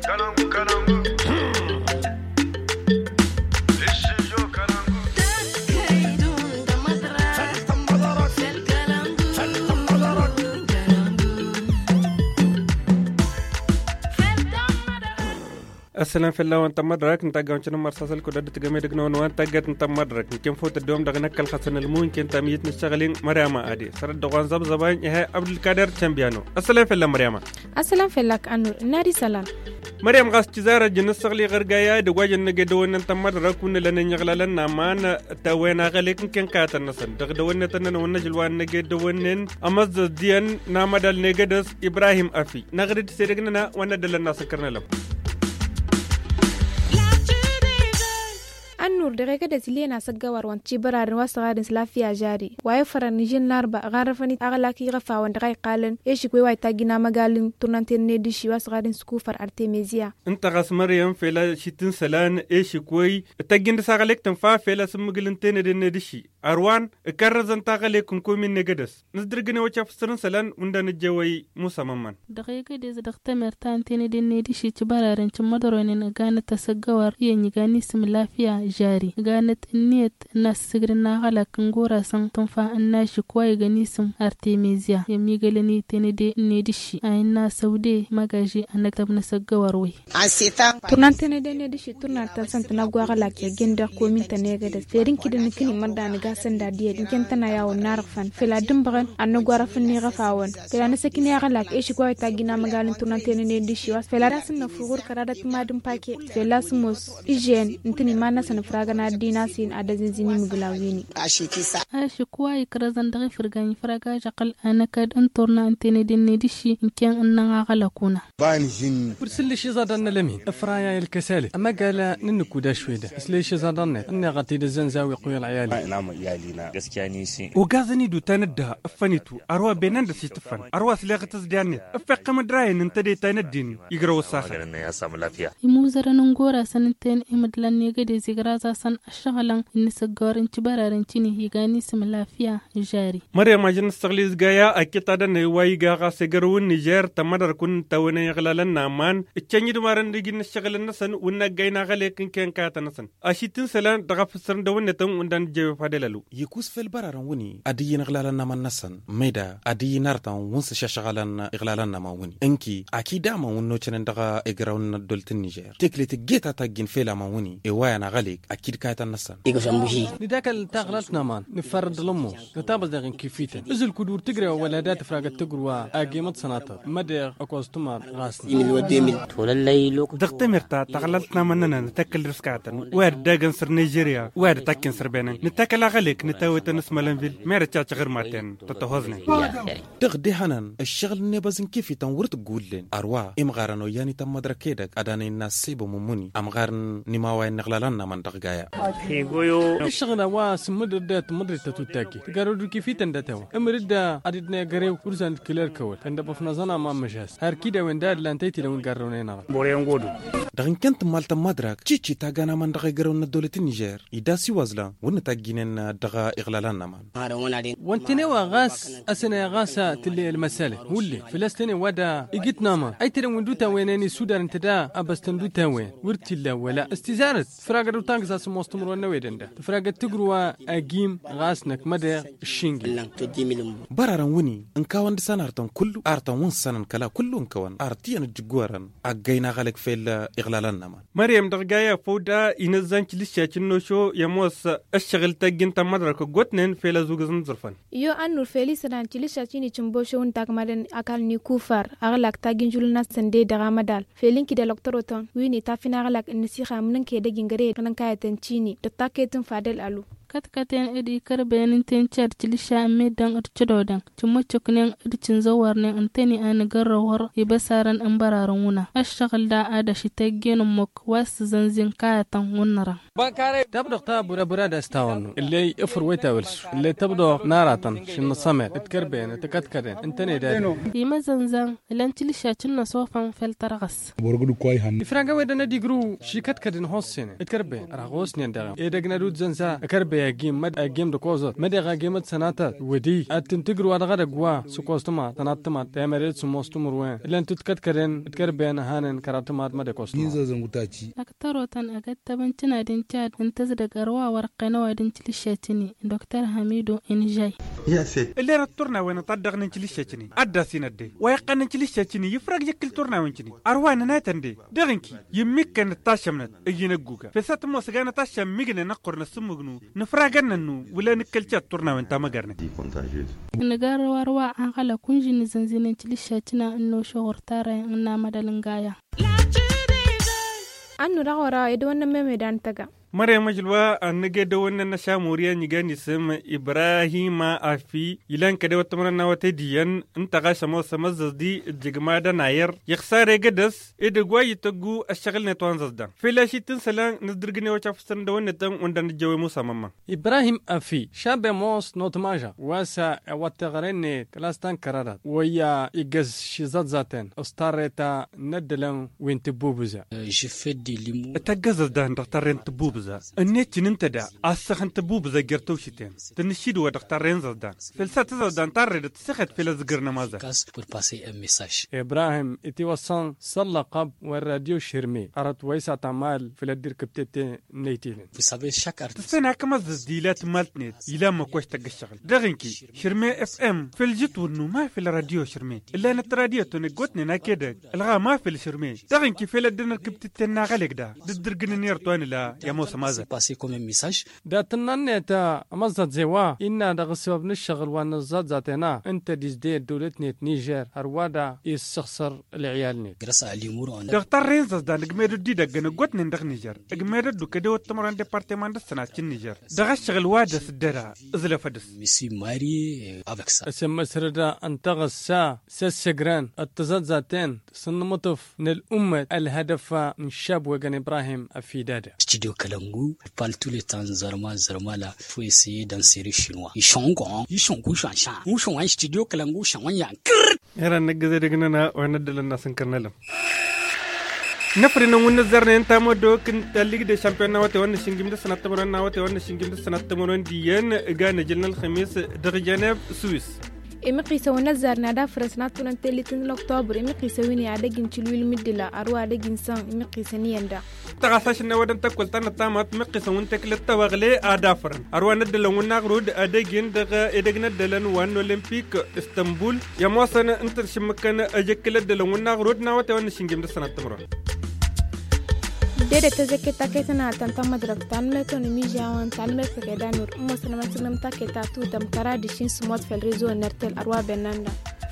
السلام في الله وانت مدرك نتاقا ونشنا مرساسل كودة تقامي دقنا وانت قد انت مدرك نكين فوت الدوم دقنا كل خسن المون كين تاميت نشتغلين مريم عادي سرد دوغان زب زبان يهي عبد القادر تشامبيانو. السلام في الله مريم. السلام في الله أنور ناري سلام مريم غاس تزارة جنس سغلي غرقايا دواجن نقدوان انت مدرك ون لنا نغلالنا مان تاوينا غاليك نكين كاتا نسن دقدوان تنن ونجلوان نقدوان أمز ديان نامدال نقدس إبراهيم أفي نغرد سيرقنا وندلنا سكرنا لهم. annur daga kada silena sagawar wan cibararin wasu gadin lafiya jari waye faran nijin larba garafani agalaki gafa wanda kai qalan eshi koy way tagina magalin turnanten ne dishi wasu gadin skufar artemisia inta gas maryam fela shitin salan eshi koy tagin sagalek tan fa fela sumugilin tene de ne dishi arwan karrazan tagalekun komin ne gadas nasdirgine wacha fasirin salan unda ne jawai musamman daga kada za dakta mertan tene de ne dishi cibararin cimadoronin gana tasagawar yenyi gani sim lafiya jari ganat niyat nas sigrina halak ngora san tunfa annashi kwai ganisum artemisia yami galani tenede nedishi ayna saude magaji anaktab nasagawarwe turnan tenede nedishi turnan tan santana gwagala ke genda komin tanega da ferin kidin kini madani gasan da diye dinken tana yawo narfan fela dimbagan anno gwara finni gafawan fela na sakini agala ke shi kwai tagina magalin turnan tenede nedishi was fela rasin na fugur karadat madum pake fela sumos ijen ntini mana fragana dina sin adazin zini mugulawini ashi kuwa ikrazan da firgan fraga jakal anakad antorna antene dinne dishi inken anna gala kuna bani jin برسل شي زادنا لمين افرايا الكسالي اما قال ننكو دا شويده اسلي شي زادنا اني غتي دزنزاوي قوي العيالي نعم عيالينا gaskiya ni si وغازني دو تندها افنيتو اروا بينان دسي تفن اروا سلاغتس دياني افق مدراين انت دي تندين يغرو ساخر ya samu lafiya imuzaranin gora santen imadlan ne gade zigraza san ashgalan in sagarin cibararin cini higani sim lafiya jari مريم جن استغليز جايا أكيد هذا نواي جاها سجرون نيجر تمدر كن تونا يغلالن نامان التاني دمارن ديجين الشغل النسن ونا جاينا غليكن كان كات النسن أشيتين سلان دغف السرن دون نتم وندان جيب فادلالو يكوس في البرارن وني أدي نغلالن نامان نسن ميدا أدي نارتان ونس شغالن إغلالن نامان وني إنكي أكيد ما ونو تشن دغا إجراون دولتن نيجر تكلت جيتا تاجين فيلا ما وني إوايا غليك أكيد كات النسن لذاك التغلط نامان نفرد لمو نتابع دغن كيفيته نزل كدور تجري ولادات فراغ تجروا أجيمت سناتر مدى أكوستمر غاسني دغتمرتا تغلطنا مننا نتاكل رسكاتن وارد داغن سر نيجيريا وارد تاكن سر بينن نتاكل غليك نتاويت نسملنفيل ميرتا غير ماتين تتهوزني تغدي حنان الشغل نبزن كيفي تنور تقولين أروا إمغارنو يعني تم مدركيدك أداني الناس سيبو مموني أمغارن نماوي نغلالنا من دغجايا الشغل واس مدرت مدرت تتاكي تقارو كيفي تندتوا امردا أدينا غريو كرسان كلر كول عند بفنزانا ما مجاز هر كده وين دار لانتيتي لون قرونينا بوريان غودو دغن كنت مالتا مدرك تشي تاغانا من دغ غرون دولة النيجر يداسي وازلا ون تاغينن دغ اغلالنا مان وانتني واغاس اسنا غاسا تلي المساله ولي فلسطين ودا اجتنا ما اي ترى وندوتا وينني سودان انتدا ابستندوتا وين ورتي لا ولا استزارت فراغدو تانكساس مستمر نويدندا فراغ تغروا اجيم غاسنك مدى الشينغي برارن وني انكاوند سنارتن كله ارتن ون سنن كلا كله انكوان ارتيان جغورن اغينا غلك فيل اغلالنا مان مريم دغايا فودا ينزان كليشاتين نوشو يموس الشغل تاجين تمدرك غوتنن فيلا زوغزن زرفن yo annur feli sadan kilishachini chimbosho untak maden akal ni kufar agalak tagin julna sande daga madal felin ki de doktoroton wini tafina agalak nisi khamnan ke de gingare nan kayaten chini to taketin fadel alu katkaten edi karbenin ten charchilisha medan urchododan chumachoknen irchin zawarne anteni an garrawar ibasaran ambararan wuna ashghal da ada shitaggen mok was zanzin kayatan wunara تبدو طاب براد استاون اللي افر ويتاولس اللي تبدو نارatan شن صمت تكربين تكتكدن انتني داد يما زنزان لانتليشا تشنا صوفان فلترغس borgudu koy han ifraga wedana digru shikatkaden hossen تكربين راغوس نيندغ ادغنا دود زنزا كربي يا جيم مد جيم دكوزة مد جيم سناتا ودي أتنتجروا على غدا جوا سكوستما تناتما تامرت سموستم روين إلا أنت تكرن تكربين هانن كراتما مد كوستما أكتر وطن أجد تبنتنا دينتاد انتزدق أروا ورقنا ودينتلشاتني دكتور حميدو إنجاي اللي رتورنا وين طدق ننتلشاتني أدى سيندي ويقن ننتلشاتني يفرق يكل تورنا وينتني أروانا ناتندي دغنكي يمكن التاشمنت اجينا جوجا فسات مو سجانا تاشم ميجنا نقر نسمغنو نفراغنا نو ولا نكلتشات تورنا وين تامغرنا نجار واروا على كونجي نزنزين انتلشاتنا إنه شغل تاري إننا مدلنجايا أنو رغورا يدونا ميدان تجا مريم جلوا أنجد دونا نشاموريا نيجاني سم إبراهيم أفي يلان كده وتمرنا وتدين أنت غاش موسى مزدي الجماعة ناير يخسر يقدس إدقوا يتجو الشغل نتوان زدان في لا شيء تنسلان ندرجني وشافستن دونا نتم وندن الجو موسى ماما إبراهيم أفي شاب موس نوت ماجا واسا وتغرني كلاستان كرارات ويا إجز شزات زاتن استارتا ندلن وينتبوبزا جفدي ليمو تجز زدان دكتورين تبوبزا النت ننتدع أسخن تبوب زجرتوشتين تنشيد ودكتورين زدان فلسات زدان تارد تسخت في لزجرنا ماذا كاس pour passer un message إبراهيم إتوصل صلى قب والراديو شرمي أردت ويسع تعمال في الدير كبتة نيتين vous savez chaque artiste تسنا كم زديلات مالتنت إلى ما كوش تجشغل دغنكي شرمي اف ام في الجت ونو ما في الراديو شرمي إلا نتراديو تنقطني ناكده الغا ما في الشرمي دغنكي في الدير كبتة ناغلق ده تدرجن نيرتوان لا يا موسى ماذا passer comme un message دا تنانيتا مزد زوا إنا دغسوب نشغل ونزاد ذاتنا أنت ديزدي دولتني نيجر هروادا يسخسر العيالني grâce à l'humour on a دكتورين زدان نجمير دي دغن قطني ندغ نيجر نجمير دو كده وتمرن ديبارتمان دسنا تشين نيجر دغشغل وادا سدرا ازلا فدس me suis marié avec ça اسم سردا انتغسا سسجران التزاد ذاتين سنمطف من الأمة الهدف من شاب وغن إبراهيم أفيدادا studio Kalangu parle tout le temps zarma là faut essayer d'insérer chinois ils sont un studio Kalangu changwa يرى نجزي دغننا وندل الناس نكرنلم نفرنا ونزرنا انت مودو كنت الليغ دي شامبيون واتي ون شينغيم دي سنه تمرن واتي ون شينغيم دي سنه تمرن ديان غانا جلنا الخميس دغ جنيف سويس إمقي سوينا زارنا دا فرسنات تونتي لتن أكتوبر إمقي سويني عدقين تلويل مدلا أروى عدقين سان إمقي سنيان دا تغاساش نودن تاكل تانا تامات مقي سوين تكل تواغلي أدافرن أروى ندلا ونغرود عدقين دغا إدقنا دلن وان أولمبيك اسطنبول يموصنا انت شمكان أجكل دلن ونغرود ناواتي ون شينغيم دي سنه تمرن ديدا تزكيتا كيتنا تنتا مدرك تانمتو نميجي عوان تالمت كيدا نور أمو سنمتنم تاكيتا توتم كرا ديشين سموت في الريزو نرتل أروى بناندا